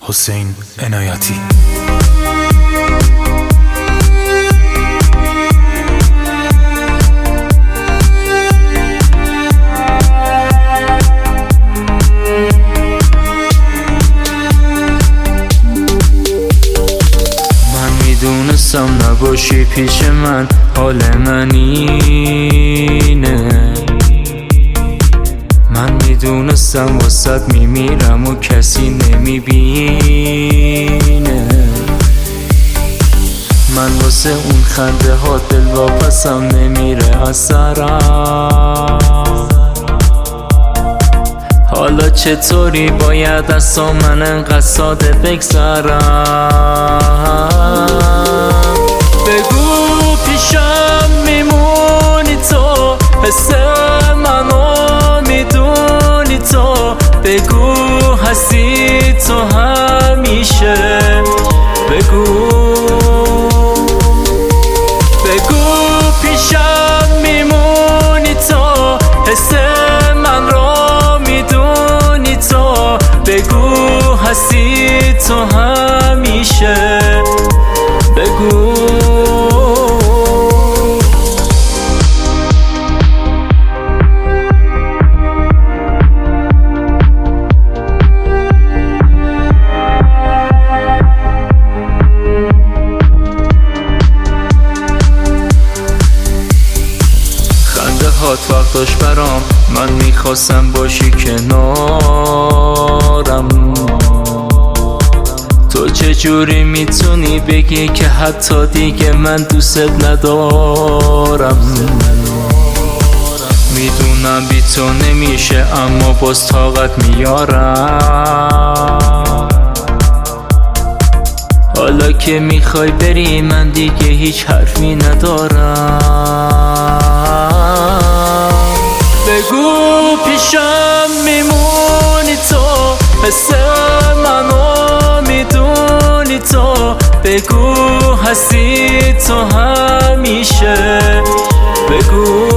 حسین عنایتی. میدونستم نباشی پیش من، حال من اینه. من میدونستم واسط میمیرم و کسی نمیبینه. من واسه اون خنده ها دل واپسم نمیره از سرم. حالا چطوری باید از من انقدر ساده بگذرم؟ بگو پیشم میمونی تو، حس منو میدونی تو، بگو هستی تو همیشه. بگو پیشم میمونی تو، حس من رو میدونی تو، بگو هستی تو همیشه. بگو وقت داشت برام، من میخواستم باشی کنارم. تو چجوری میتونی بگی که حتی دیگه من دوست ندارم؟ میدونم بی تو نمیشه اما باز طاقت میارم. حالا که میخوای بری من دیگه هیچ حرفی ندارم. بگو پیشم میمونی تو، حس منو میدونی تو، بگو هستی تو همیشه. بگو